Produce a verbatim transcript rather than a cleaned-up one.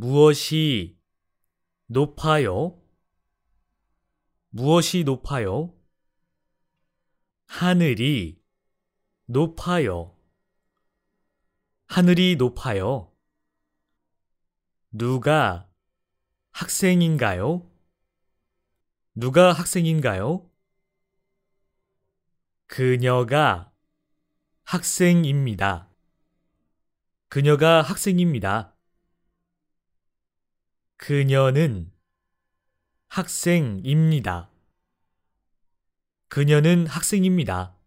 무엇이 높아요? 무엇이 높아요? 하늘이 높아요. 하늘이 높아요. 누가 학생인가요? 누가 학생인가요? 그녀가 학생입니다. 그녀가 학생입니다. 그녀는 학생입니다. 그녀는 학생입니다.